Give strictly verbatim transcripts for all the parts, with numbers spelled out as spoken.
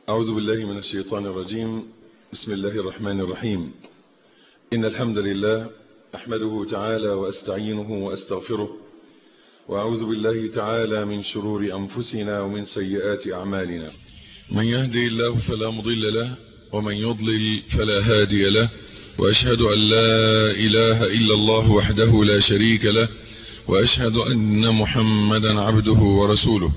أعوذ بالله من الشيطان الرجيم. بسم الله الرحمن الرحيم. إن الحمد لله أحمده تعالى وأستعينه وأستغفره، وأعوذ بالله تعالى من شرور أنفسنا ومن سيئات أعمالنا. من يهدي الله فلا مضل له، ومن يضلل فلا هادي له، وأشهد أن لا إله إلا الله وحده لا شريك له، وأشهد أن محمدا عبده ورسوله.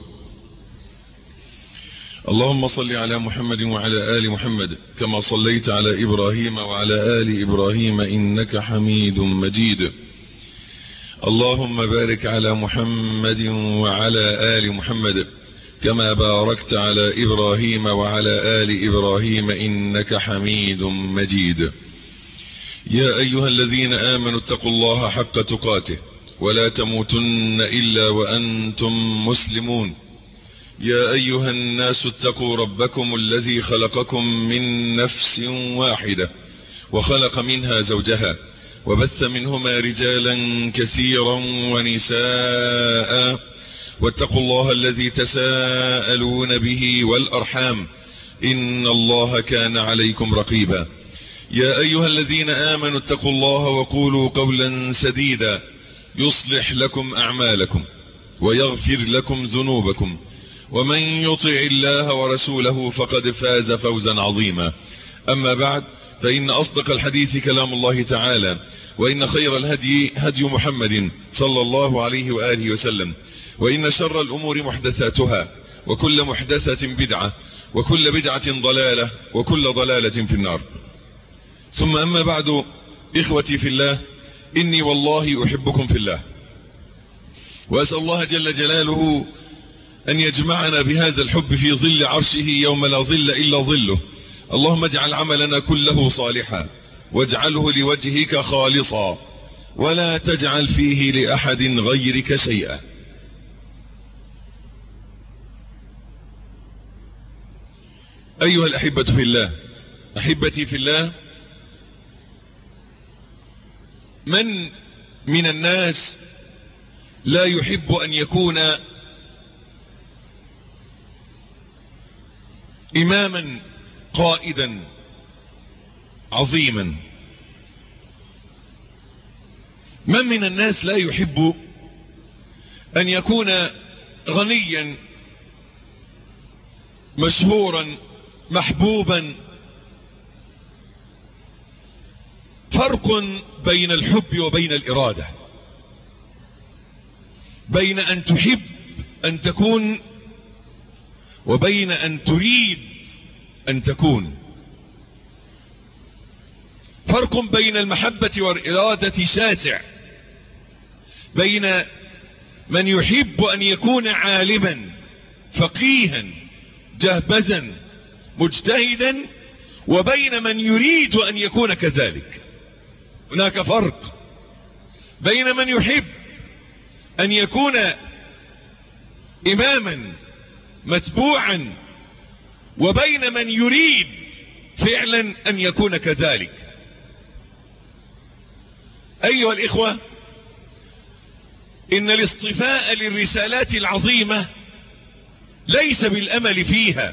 اللهم صل على محمد وعلى آل محمد كما صليت على إبراهيم وعلى آل إبراهيم إنك حميد مجيد. اللهم بارك على محمد وعلى آل محمد كما باركت على إبراهيم وعلى آل إبراهيم إنك حميد مجيد. يا أيها الذين آمنوا اتقوا الله حق تقاته ولا تموتن إلا وأنتم مسلمون. يا أيها الناس اتقوا ربكم الذي خلقكم من نفس واحدة وخلق منها زوجها وبث منهما رجالا كثيرا ونساء، واتقوا الله الذي تساءلون به والأرحام إن الله كان عليكم رقيبا. يا أيها الذين آمنوا اتقوا الله وقولوا قولا سديدا يصلح لكم أعمالكم ويغفر لكم ذنوبكم، ومن يطع الله ورسوله فقد فاز فوزا عظيما. أما بعد، فإن أصدق الحديث كلام الله تعالى، وإن خير الهدي هدي محمد صلى الله عليه وآله وسلم، وإن شر الأمور محدثاتها، وكل محدثة بدعة، وكل بدعة ضلالة، وكل ضلالة في النار. ثم أما بعد، إخوتي في الله، إني والله أحبكم في الله، وأسأل الله جل جلاله أن يجمعنا بهذا الحب في ظل عرشه يوم لا ظل إلا ظله. اللهم اجعل عملنا كله صالحا، واجعله لوجهك خالصا، ولا تجعل فيه لأحد غيرك شيئا. أيها الأحبة في الله، أحبتي في الله، من من الناس لا يحب أن يكون إماما قائدا عظيما؟ من من الناس لا يحب أن يكون غنيا مشهورا محبوبا؟ فرق بين الحب وبين الإرادة، بين أن تحب أن تكون وبين أن تريد أن تكون. فرق بين المحبة والإرادة شاسع، بين من يحب أن يكون عالما فقيها جهبذا مجتهدا، وبين من يريد أن يكون كذلك. هناك فرق بين من يحب أن يكون إماما متبوعا، وبين من يريد فعلا أن يكون كذلك. أيها الإخوة، إن الاصطفاء للرسالات العظيمة ليس بالأمل فيها،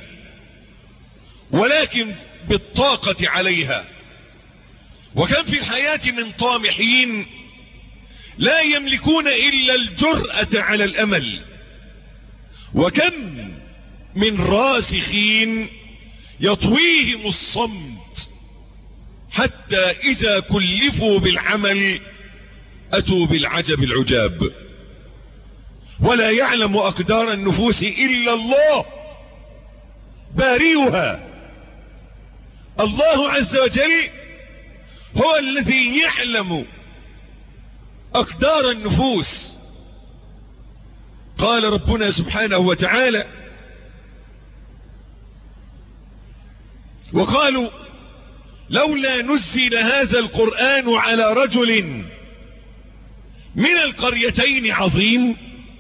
ولكن بالطاقة عليها. وكم في الحياة من طامحين لا يملكون إلا الجرأة على الأمل، وكم من راسخين يطويهم الصمت حتى إذا كلفوا بالعمل أتوا بالعجب العجاب. ولا يعلم أقدار النفوس إلا الله بارئها. الله عز وجل هو الذي يعلم أقدار النفوس. قال ربنا سبحانه وتعالى: وقالوا لولا نزل هذا القرآن على رجل من القريتين عظيم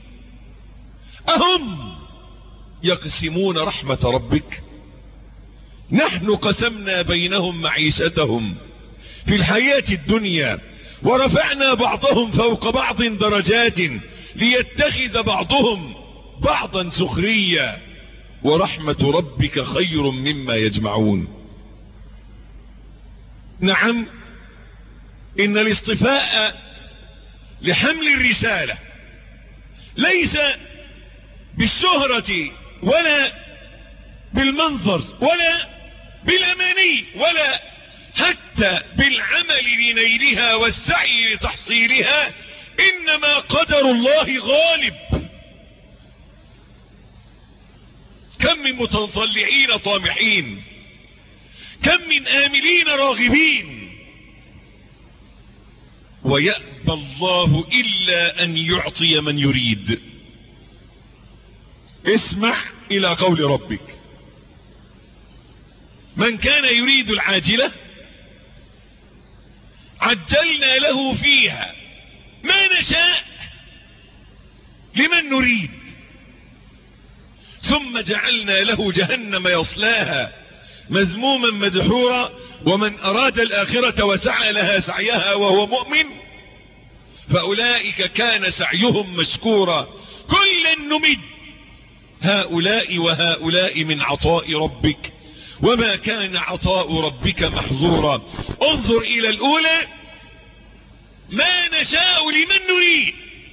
أهم يقسمون رحمة ربك نحن قسمنا بينهم معيشتهم في الحياة الدنيا ورفعنا بعضهم فوق بعض درجات ليتخذ بعضهم بعضا سخريا ورحمة ربك خير مما يجمعون. نعم، إن الاصطفاء لحمل الرسالة ليس بالشهرة ولا بالمنظر ولا بالأماني ولا حتى بالعمل لنيلها والسعي لتحصيلها، إنما قدر الله غالب. كم من متطلعين طامحين، كم من آملين راغبين، ويأبى الله إلا أن يعطي من يريد. اسمع إلى قول ربك: من كان يريد العاجلة عجلنا له فيها ما نشاء لمن نريد ثم جعلنا له جهنم يصلاها مذموما مدحورا ومن أراد الآخرة وسعى لها سعيها وهو مؤمن فأولئك كان سعيهم مشكورا. كلا نمد هؤلاء وهؤلاء من عطاء ربك وما كان عطاء ربك محظورا. انظر إلى الأولى: ما نشاء لمن نريد.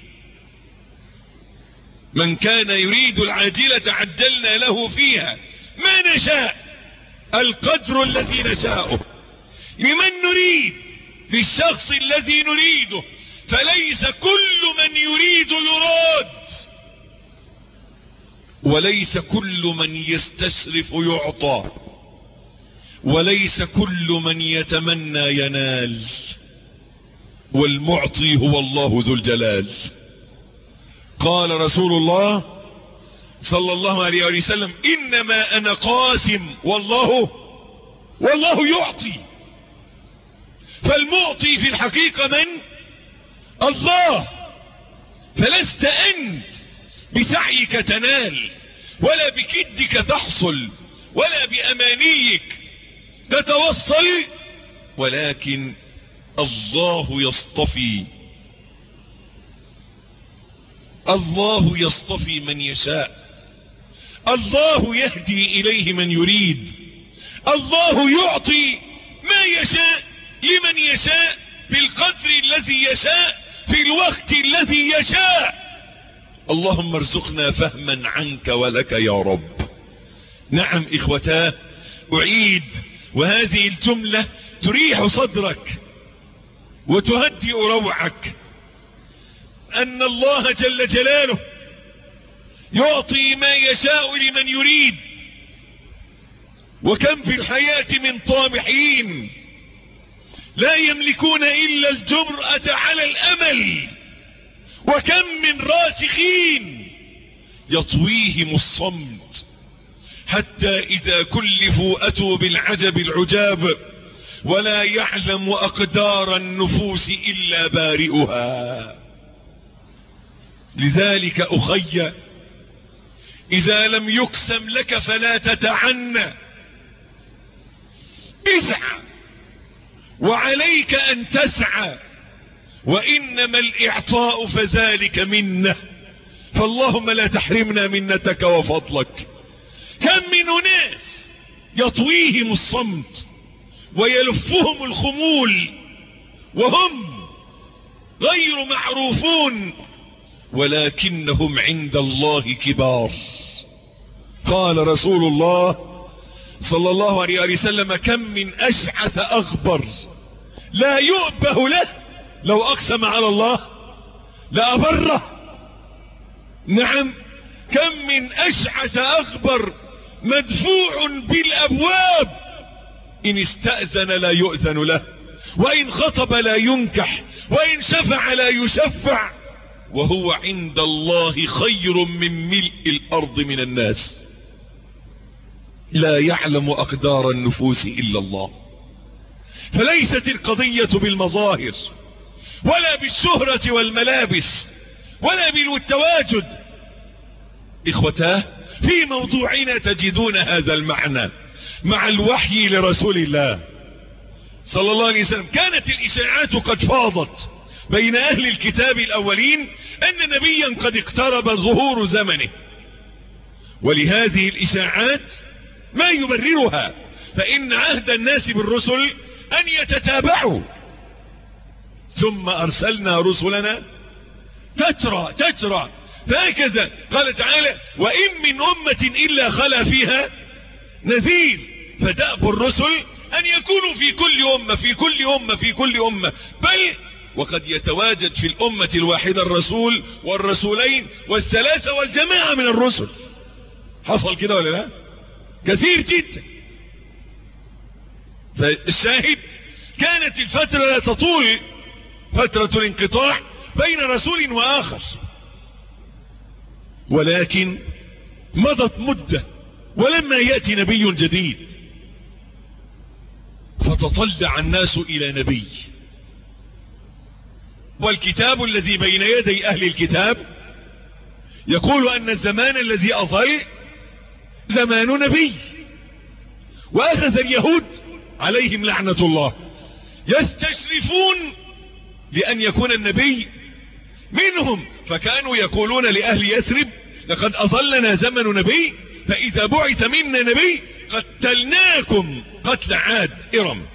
من كان يريد العاجلة عجلنا له فيها ما نشاء، القدر الذي نشاءه لمن نريد، للشخص الذي نريده، فليس كل من يريد يراد، وليس كل من يستشرف يعطى، وليس كل من يتمنى ينال، والمعطي هو الله ذو الجلال. قال رسول الله صلى الله عليه وسلم: إنما أنا قاسم والله والله يعطي. فالمعطي في الحقيقة من؟ الله. فلست أنت بسعيك تنال ولا بكدك تحصل ولا بأمانيك تتوصل، ولكن الله يصطفي. الله يصطفي من يشاء، الله يهدي إليه من يريد، الله يعطي ما يشاء لمن يشاء بالقدر الذي يشاء في الوقت الذي يشاء. اللهم ارزقنا فهما عنك ولك يا رب. نعم إخوتاه، أعيد وهذه الجملة تريح صدرك وتهدئ روعك، أن الله جل جلاله يعطي ما يشاء لمن يريد. وكم في الحياة من طامحين لا يملكون إلا الجرأة على الأمل، وكم من راسخين يطويهم الصمت حتى إذا كلفوا أتوا بالعجب العجاب، ولا يعلم أقدار النفوس إلا بارئها. لذلك أخي، إذا لم يقسم لك فلا تتعنى، اسعى وعليك أن تسعى، وإنما الإعطاء فذلك منه، فاللهم لا تحرمنا منتك وفضلك. كم من ناس يطويهم الصمت ويلفهم الخمول وهم غير معروفون، ولكنهم عند الله كبار. قال رسول الله صلى الله عليه وسلم: كم من أشعث أغبر لا يؤبه له لو أقسم على الله لأبره. نعم، كم من أشعث أغبر مدفوع بالأبواب إن استأذن لا يؤذن له، وإن خطب لا ينكح، وإن شفع لا يشفع، وهو عند الله خير من ملء الأرض من الناس. لا يعلم أقدار النفوس إلا الله. فليست القضية بالمظاهر ولا بالشهرة والملابس ولا بالتواجد. إخوتاه، في موضوعنا تجدون هذا المعنى مع الوحي لرسول الله صلى الله عليه وسلم. كانت الإشاعات قد فاضت بين أهل الكتاب الأولين أن نبيا قد اقترب ظهور زمنه، ولهذه الإشاعات ما يبررها، فإن عهد الناس بالرسل أن يتتابعوا، ثم أرسلنا رسلنا تترى تترى فهكذا. قال تعالى: وإن من أمة إلا خلا فيها نذير. فدأب الرسل أن يكونوا في كل أمة في كل أمة في كل أمة، بل وقد يتواجد في الأمة الواحدة الرسول والرسولين والثلاثة والجماعة من الرسل. حصل كده ولا لا؟ كثير جدا. فالشاهد كانت الفترة لا تطول، فترة الانقطاع بين رسول وآخر، ولكن مضت مدة ولما يأتي نبي جديد فتطلع الناس إلى نبي. والكتاب الذي بين يدي أهل الكتاب يقول أن الزمان الذي أظل زمان نبي. وأخذ اليهود عليهم لعنة الله يستشرفون لأن يكون النبي منهم، فكانوا يقولون لأهل يثرب: لقد أظلنا زمن نبي، فإذا بعث منا نبي قتلناكم قتل عاد إرم.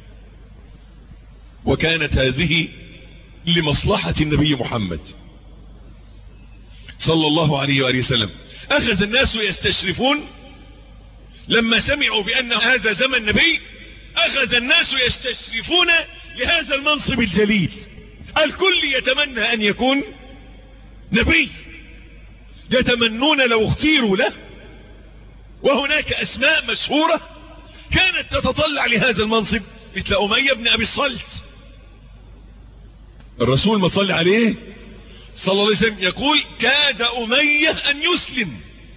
وكانت هذه لمصلحة النبي محمد صلى الله عليه وآله وسلم. أخذ الناس يستشرفون لما سمعوا بأن هذا زمن نبي، أخذ الناس يستشرفون لهذا المنصب الجليل. الكل يتمنى أن يكون نبي، يتمنون لو اختيروا له. وهناك أسماء مشهورة كانت تتطلع لهذا المنصب، مثل أمية بن أبي الصلت. الرسول ما صلى عليه صلى الله عليه وسلم يقول: كاد أمية أن يسلم،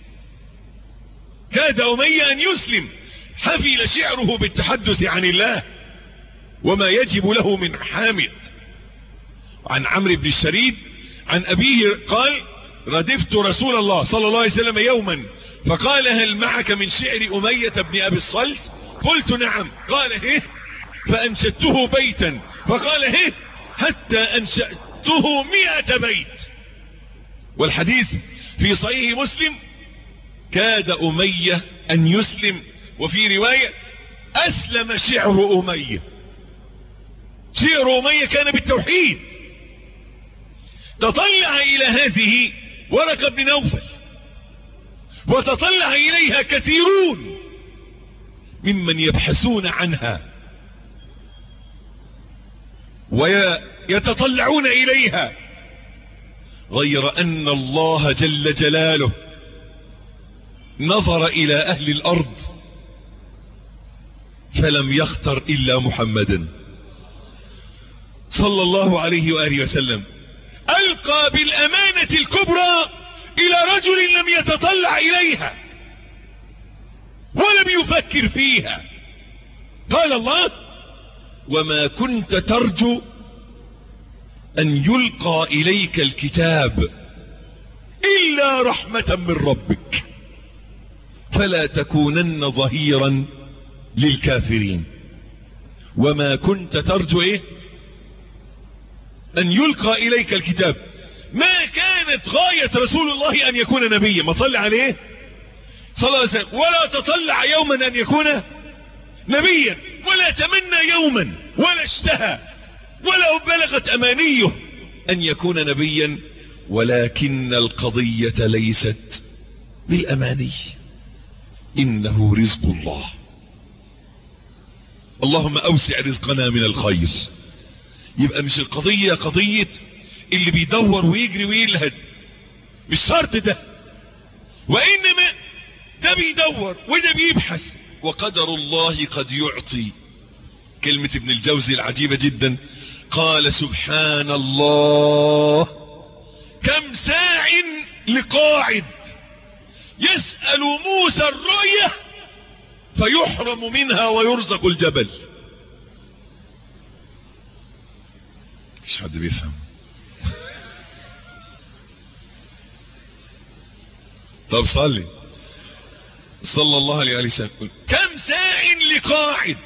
كاد أمية أن يسلم، حفل شعره بالتحدث عن الله وما يجب له من حامد. عن عمرو بن الشريد عن أبيه قال: ردفت رسول الله صلى الله عليه وسلم يوما فقال: هل معك من شعر أمية بن أبي الصلت؟ قلت: نعم. قال: هه؟ فأنشدته بيتا. فقال: هه؟ حتى أنشأته مئة بيت. والحديث في صحيح مسلم: كاد أمية أن يسلم. وفي رواية: أسلم شعر أمية. شعر أمية كان بالتوحيد. تطلع إلى هذه ورقة بن نوفل، وتطلع إليها كثيرون ممن يبحثون عنها ويتطلعون إليها، غير أن الله جل جلاله نظر إلى أهل الأرض فلم يختر إلا محمدا صلى الله عليه وآله وسلم. ألقى بالأمانة الكبرى إلى رجل لم يتطلع إليها ولم يفكر فيها. قال الله: وما كنت ترجو أن يلقى إليك الكتاب إلا رحمة من ربك فلا تكونن ظهيرا للكافرين. وما كنت ترجو إيه؟ أن يلقى إليك الكتاب. ما كانت غاية رسول الله أن يكون نبيا، ما صلى عليه صلى الله عليه وسلم، ولا تطلع يوما أن يكون نبيا، ولا تمنى يوما، ولا اشتهى، ولا بلغت أمانيه أن يكون نبيا. ولكن القضية ليست بالأماني، إنه رزق الله. اللهم أوسع رزقنا من الخير. يبقى مش القضية قضية اللي بيدور ويجري ويلهد، مش شرط ده، وإنما ده بيدور وده بيبحث. وقدر الله قد يعطي. كلمة ابن الجوزي العجيبة جدا، قال: سبحان الله كم ساع لقاعد يسأل موسى الرؤية فيحرم منها ويرزق الجبل. مش حد بيفهم. طب صلي صلى الله عليه وسلم. كم ساع لقاعد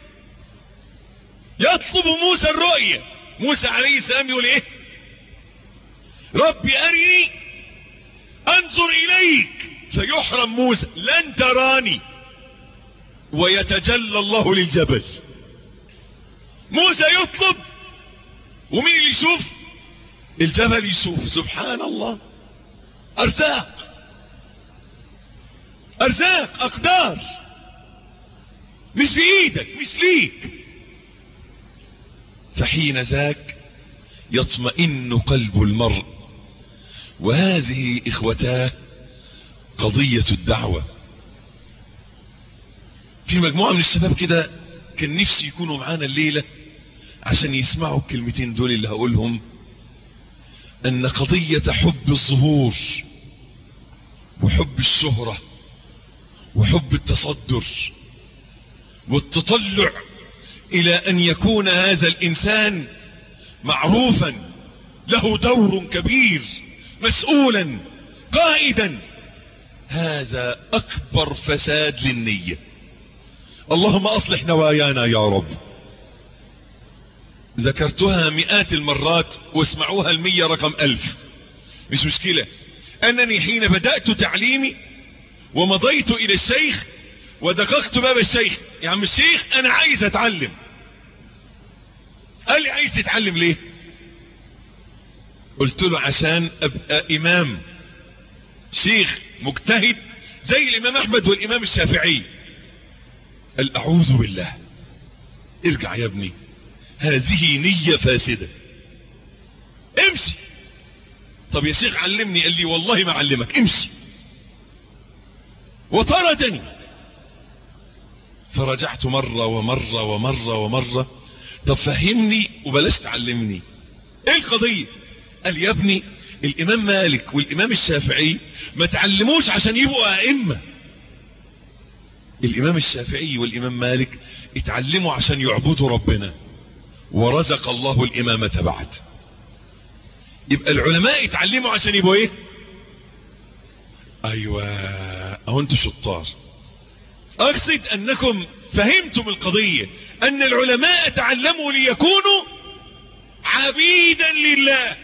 يطلب موسى الرؤية. موسى عليه السلام يقول ايه؟ ربي أرني أنظر إليك فيحرم موسى لن تراني ويتجلى الله للجبل. موسى يطلب ومين اللي يشوف؟ الجبل يشوف. سبحان الله. ارزاق ارزاق اقدار مش بايدك مش ليك. فحين ذاك يطمئن قلب المرء. وهذه اخوتاه قضية الدعوة. في مجموعة من الشباب كده كان نفسي يكونوا معانا الليلة عشان يسمعوا الكلمتين دول اللي هقولهم، ان قضية حب الظهور وحب الشهرة وحب التصدر والتطلع الى ان يكون هذا الانسان معروفا له دور كبير مسؤولا قائدا، هذا اكبر فساد للنية. اللهم اصلح نوايانا يا رب. ذكرتها مئات المرات واسمعوها المية رقم الف، مش مشكلة. انني حين بدأت تعليمي ومضيت الى الشيخ ودققت باب الشيخ، يا عم الشيخ انا عايز اتعلم. قال لي عايز تتعلم ليه؟ قلت له عشان ابقى امام شيخ مجتهد زي الامام احمد والامام الشافعي. قال اعوذ بالله. ارجع يا ابني، هذه نية فاسدة، امشي. طب يا شيخ علمني. قال لي والله ما علمك، امشي. وطردني. فرجعت مرة ومرة ومرة ومرة. طب فهمني وبلاش تعلمني. ايه القضية؟ قال يا ابني الامام مالك والامام الشافعي ما تعلموش عشان يبقوا ائمة. الامام الشافعي والامام مالك اتعلموا عشان يعبدوا ربنا، ورزق الله الامامة بعد. يبقى العلماء اتعلموا عشان يبقوا ايه؟ ايوه اهو انتوا شطار. اقصد انكم فهمتم القضية، ان العلماء تعلموا ليكونوا عبيدا لله،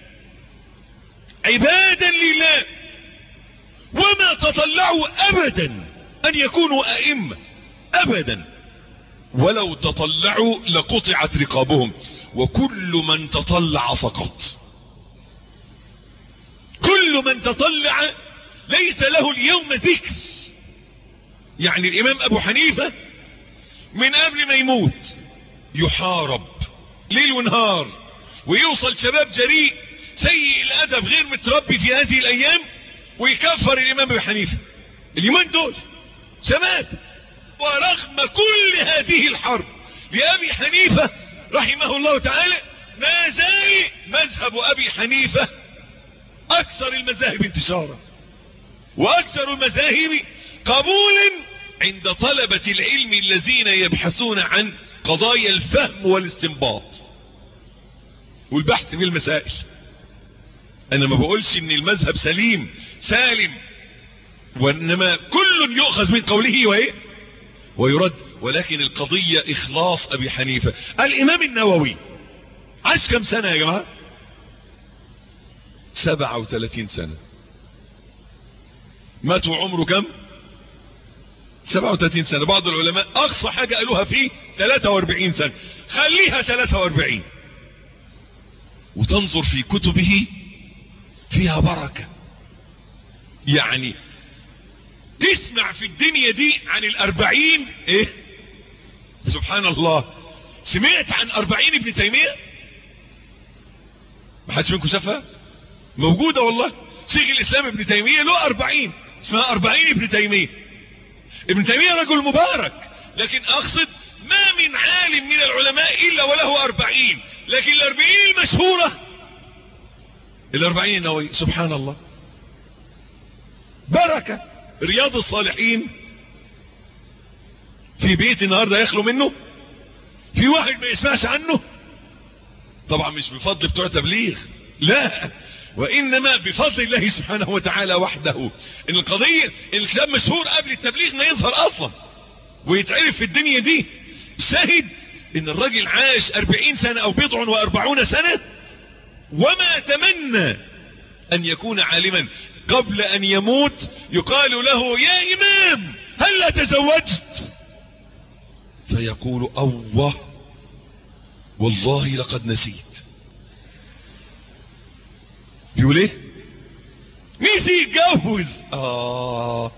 عبادا لله، وما تطلعوا ابدا ان يكونوا ائمة ابدا. ولو تطلعوا لقطعت رقابهم، وكل من تطلع سقط. كل من تطلع ليس له اليوم ذكر. يعني الامام ابو حنيفة من قبل ما يموت يحارب ليل ونهار، ويوصل شباب جريء سيء الادب غير متربي في هذه الايام ويكفر الامام ابو حنيفة. اليومين دول شباب. ورغم كل هذه الحرب لأبي حنيفة رحمه الله تعالى، ما زال مذهب أبي حنيفة أكثر المذاهب انتشارا وأكثر المذاهب قبولا عند طلبة العلم الذين يبحثون عن قضايا الفهم والاستنباط والبحث في المسائل. أنا ما بقولش إن المذهب سليم سالم، وإنما كل يؤخذ من قوله وإيه ويرد، ولكن القضية اخلاص ابي حنيفة. الامام النووي عاش كم سنة يا جماعة؟ سبعة وثلاثين سنة. مات وعمره كم؟ سبعة وثلاثين سنة. بعض العلماء اقصى حاجة قالوها فيه ثلاثة واربعين سنة، خليها ثلاثة واربعين. وتنظر في كتبه فيها بركة. يعني تسمع في الدنيا دي عن الاربعين ايه؟ سبحان الله. سمعت عن اربعين ابن تيمية؟ ما حدش منكم شافها؟ موجودة والله. شيخ الاسلام ابن تيمية له اربعين اسمها اربعين ابن تيمية. ابن تيمية رجل مبارك، لكن اقصد ما من عالم من العلماء الا وله اربعين، لكن الاربعين المشهورة الاربعين النووي. سبحان الله بركة. رياض الصالحين في بيت النهاردة يخلو منه؟ في واحد ما يسمعش عنه؟ طبعا مش بفضل بتوع تبليغ، لا، وانما بفضل الله سبحانه وتعالى وحده. ان القضية الكلام مشهور قبل التبليغ ما يظهر اصلا ويتعرف في الدنيا دي. شاهد ان الراجل عاش اربعين سنة او بضع واربعون سنة وما تمنى ان يكون عالما. قبل ان يموت يقال له يا امام هل تزوجت؟ فيقول الله والله لقد نسيت. يقول ايه؟ نسي يتجوز. اه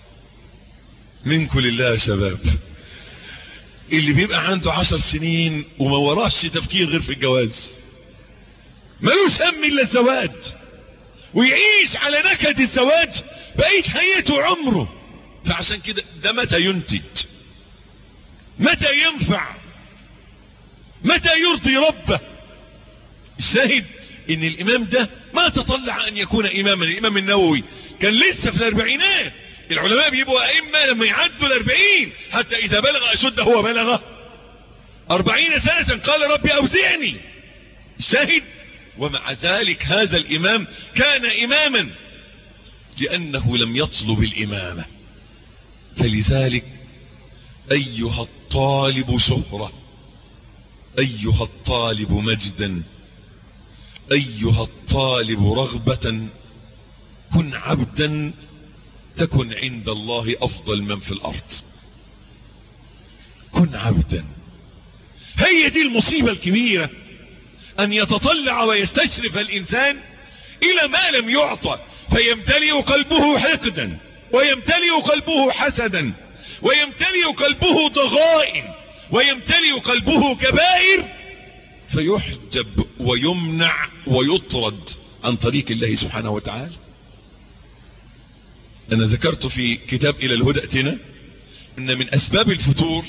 منكم لله يا شباب، اللي بيبقى عنده عشر سنين وما وراش تفكير غير في الجواز، ملوش هم الا الزواج، ويعيش على نكد الزواج بقيت حياته عمره. فعشان كده ده متى ينتج؟ متى ينفع؟ متى يرضي ربه؟ الشاهد ان الامام ده ما تطلع ان يكون اماما. الامام النووي كان لسه في الاربعينات. العلماء بيبقوا ائمه لما يعدوا الاربعين، حتى اذا بلغ اشده هو بلغ اربعين سنة قال ربي اوزعني. الشاهد ومع ذلك هذا الامام كان اماما لانه لم يطلب الامامة. فلذلك ايها الطالب شهرة، ايها الطالب مجدا، ايها الطالب رغبة، كن عبدا تكن عند الله افضل من في الارض. كن عبدا. هي دي المصيبة الكبيرة، ان يتطلع ويستشرف الانسان الى ما لم يعطى فيمتلئ قلبه حقدا، ويمتلئ قلبه حسدا، ويمتلئ قلبه ضغائن، ويمتلئ قلبه كبائر، فيحجب ويمنع ويطرد عن طريق الله سبحانه وتعالى. انا ذكرت في كتاب الى الهدى اتنا ان من اسباب الفتور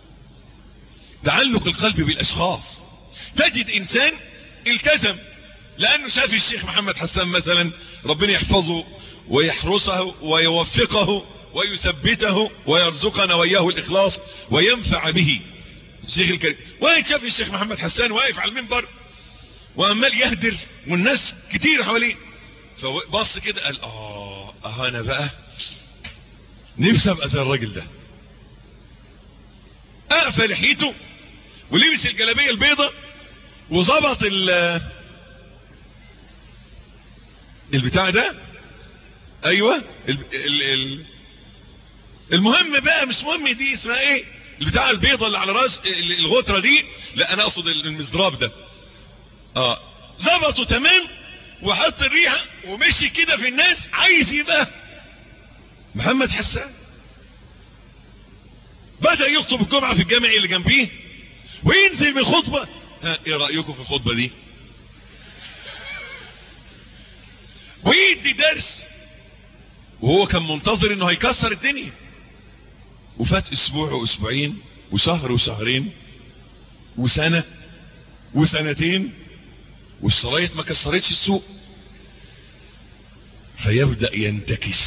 تعلق القلب بالاشخاص. تجد انسان التزم لانه شاف الشيخ محمد حسان مثلا، ربنا يحفظه ويحرسه ويوفقه ويثبته ويرزقنا وإياه الإخلاص وينفع به. الشيخ الكريم واحد شاف الشيخ محمد حسان واقف على المنبر وعمال يهدر والناس كتير حواليه، فبص كده قال اه اه انا بقى نفسي ابقى زي الراجل ده. اقفل لحيته ولبس الجلابيه البيضاء وظبط ال البتاع ده. ايوه ال ال ال المهم بقى، مش مهم دي اسمها ايه البتاع البيضاء اللي على راس الغتره دي، لا انا اقصد المزراب ده. اه ظبطه تمام وحط الريحه ومشي كده في الناس عايز يبقى محمد حسان. بدأ يخطب الجمعة في الجامع اللي جنبيه وينزل من الخطبة. ها ايه رأيكم في الخطبة دي؟ ويدي درس وهو كان منتظر انه هيكسر الدنيا. وفات اسبوع واسبوعين وشهر وشهرين وسنة وسنتين والشرايط ما كسرتش السوق، فيبدأ ينتكس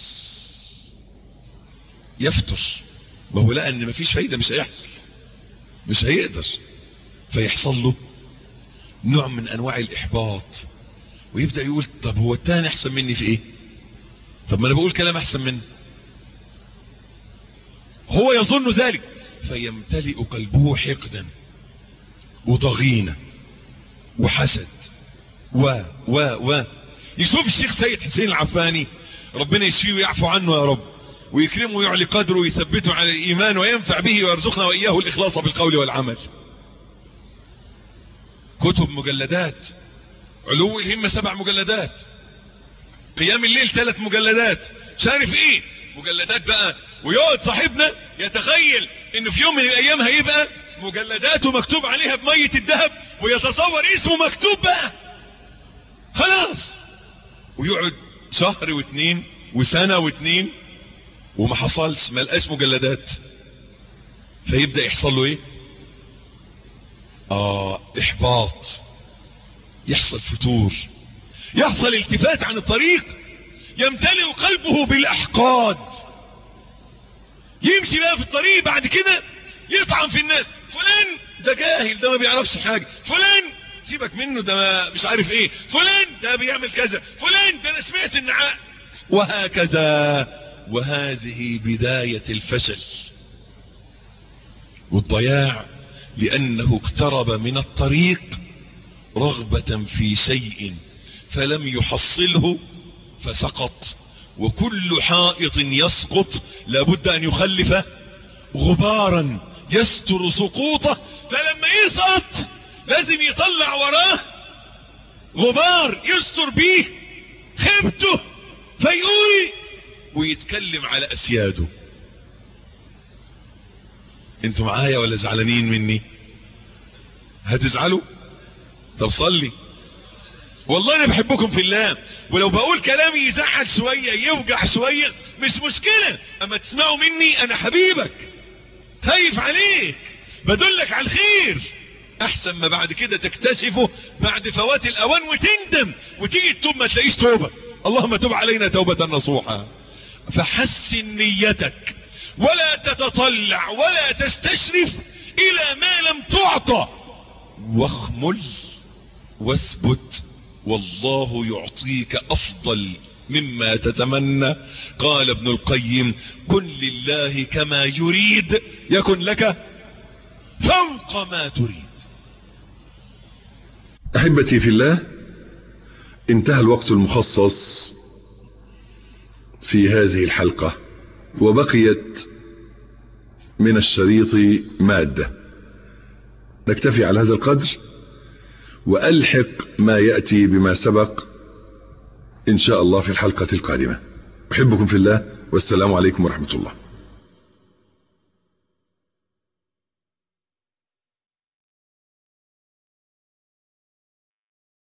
يفتر. ما هو لقى ان مفيش فايدة، مش هيحصل، مش هيقدر، فيحصل له نوع من انواع الاحباط ويبدأ يقول طب هو التاني احسن مني في ايه؟ طب ما انا بقول كلام احسن منه. هو يظن ذلك فيمتلئ قلبه حقدا وضغينة وحسد و و و يشوف الشيخ سيد حسين العفاني ربنا يشفيه ويعفو عنه يا رب ويكرمه ويعلي قدره ويثبته على الايمان وينفع به ويرزقنا واياه الاخلاص بالقول والعمل. كتب مجلدات، علو الهمة سبع مجلدات، قيام الليل ثلاث مجلدات، مش عارف ايه مجلدات بقى. ويقعد صاحبنا يتخيل انه في يوم من الايام هيبقى مجلداته مكتوب عليها بمية الذهب ويتصور اسمه مكتوب بقى خلاص، ويقعد شهر واثنين وسنة واثنين وما حصلش، ما لقاش مجلدات. فيبدأ يحصل له ايه؟ اه احباط، يحصل فتور، يحصل التفات عن الطريق، يمتلئ قلبه بالاحقاد. يمشي بقى في الطريق بعد كده يطعن في الناس، فلان ده جاهل، ده ما بيعرفش حاجة، فلان سيبك منه، ده ما مش عارف ايه، فلان ده بيعمل كذا، فلان ده انا سمعت ان ع... وهكذا. وهذه بداية الفشل والضياع، لانه اقترب من الطريق رغبة في شيء فلم يحصله فسقط. وكل حائط يسقط لابد ان يخلف غبارا يستر سقوطه، فلما يسقط لازم يطلع وراه غبار يستر بيه خيبته فيقوي ويتكلم على اسياده. انتوا معايا ولا زعلانين مني؟ هتزعلوا؟ طب صلي. والله انا بحبكم في الله، ولو بقول كلامي يزعل شوية يوجع شوية مش مشكلة، اما تسمعوا مني انا حبيبك خايف عليك بدلك على الخير، احسن ما بعد كده تكتشفه بعد فوات الاوان وتندم وتيجي تتوب ما تلاقيش توبة. اللهم تب علينا توبة نصوحة. فحسن نيتك ولا تتطلع ولا تستشرف الى ما لم تعطى، واخمل واثبت والله يعطيك افضل مما تتمنى. قال ابن القيم كن لله كما يريد يكن لك فوق ما تريد. احبتي في الله، انتهى الوقت المخصص في هذه الحلقة وبقيت من الشريط مادة، نكتفي على هذا القدر وألحق ما يأتي بما سبق إن شاء الله في الحلقة القادمة. أحبكم في الله والسلام عليكم ورحمة الله.